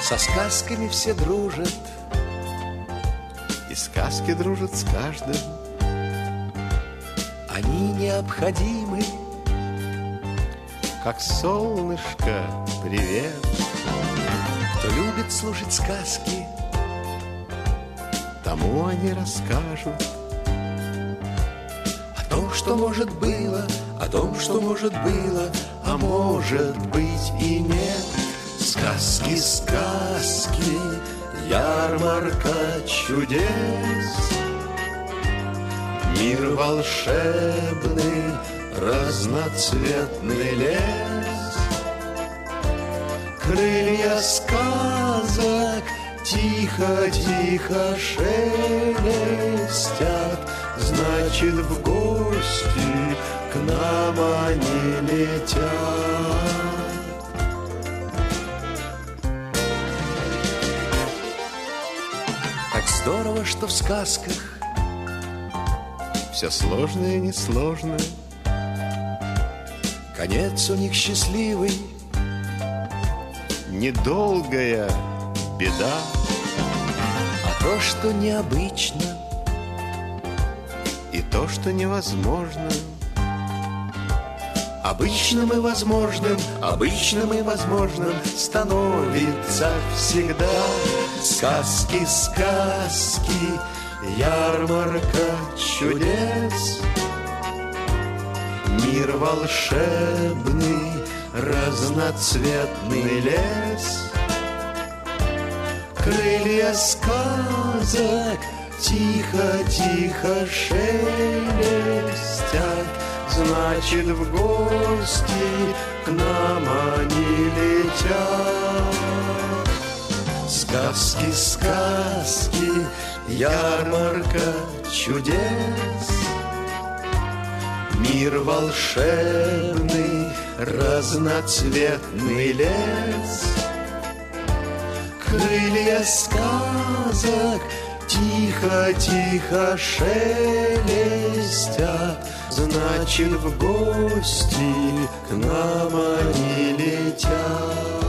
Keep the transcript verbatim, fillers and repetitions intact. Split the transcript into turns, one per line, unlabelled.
Со сказками все дружат,
и сказки дружат с каждым.
Они необходимы,
как солнышко, привет.
кто любит слушать сказки,
тому они расскажут
о том, что может было, о том, что может было, а может быть и нет. Сказки, сказки, ярмарка чудес, мир волшебный, разноцветный лес. Крылья сказок тихо-тихо шелестят, значит, в гости к нам они летят. Так здорово, что в сказках
все сложное и несложное.
конец у них счастливый,
недолгая беда.
а то, что необычно,
И то, что невозможно,
обычным и возможным, обычным и возможным становится всегда. Сказки, сказки, ярмарка чудес, мир волшебный, разноцветный лес. Крылья сказок тихо-тихо шелестят, значит, в гости к нам они летят. Сказки, сказки, ярмарка чудес, мир волшебный, разноцветный лес. Крылья сказок тихо-тихо шелестят, значит, в гости к нам они летят.